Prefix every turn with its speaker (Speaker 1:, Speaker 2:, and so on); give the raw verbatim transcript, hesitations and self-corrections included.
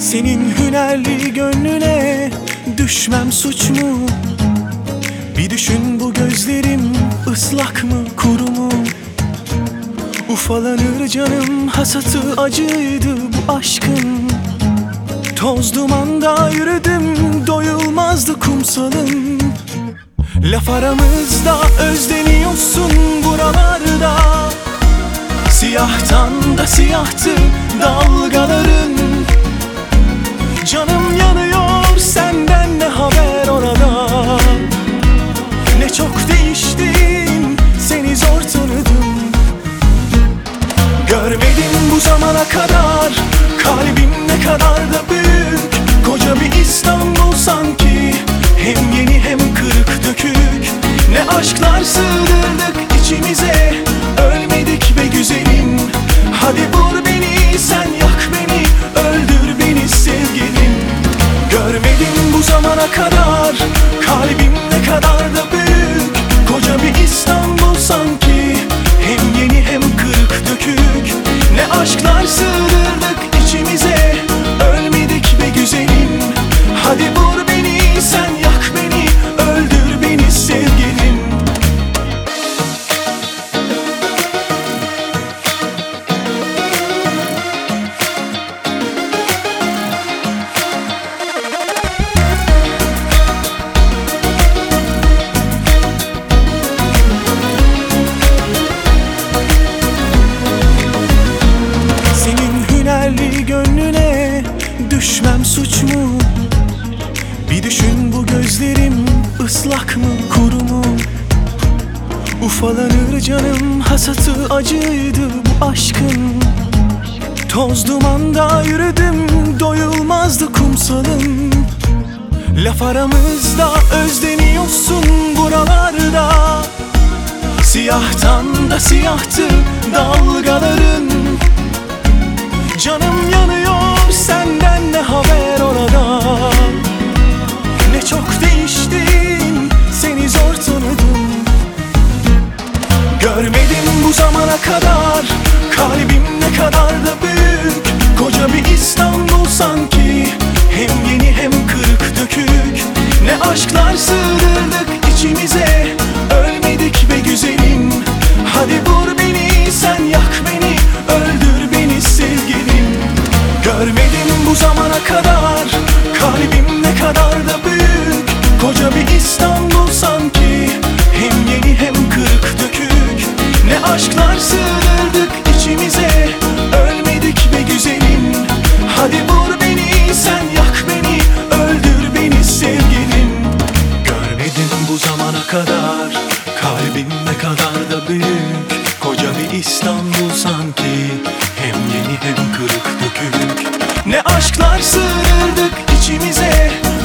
Speaker 1: Senin hünerli gönlüne düşmem suç mu? Bir düşün, bu gözlerim ıslak mı kuru mu? Ufalanır canım, hasatı acıydı bu aşkın. Toz dumanda yürüdüm, doyulmazdı kumsalım. Laf aramızda özleniyorsun buralarda. Siyahtan da siyahtı dalgaların. Canım yanıyor, senden ne haber orada? Ne çok değiştin, seni zor tanıdım. Görmedim bu zamana kadar, kalbim ne kadar da büyük. Koca bir İstanbul sanki, hem yeni hem kırık dökük. Ne aşklar sığdırdık içimize, ölmedik be güzelim. Hadi vur beni, sen yak beni, öldür beni sevgilim. Görmedim bu zamana kadar, kalbim ne kadar da büyük. Koca bir İstanbul sanki, hem yeni hem kırık dökük. Ne aşklar sığdırdık içimize, ölmedik be güzelim. Hadi vur beni, sen yak beni, öldür beni sevgilim. Gönlüne düşmem suç mu? Bir düşün, bu gözlerim ıslak mı kuru mu? Ufalanır canım, hasatı acıydı bu aşkın. Toz dumanda yürüdüm, doyulmazdı kumsalım. Laf aramızda özleniyorsun buralarda. Siyahtan da siyahtı dalgaların. Canım yanıyor, senden ne haber orada? Ne çok değiştin, seni zor tanıdım. Görmedim bu zamana kadar, kalbim ne kadar da büyük. Koca bir İstanbul sanki, hem yeni hem kırık dökük. Ne aşklar sığdırdık içimize, ölmedik be güzelim. Hadi vur beni, sen yak beni, öldür beni sevgilim. Görmedim bu zamana kadar, kalbim ne kadar da büyük. Koca bir İstanbul sanki, hem yeni hem kırık dökük. Ne aşklar sığdırdık içimize, ölmedik be güzelim. Hadi vur beni, sen yak beni, öldür beni sevgilim. Görmedim bu zamana kadar, kalbim ne kadar da büyük. Koca bir İstanbul sanki, hem yeni hem kırık dökük. Ne aşklar sığdırdık içimize,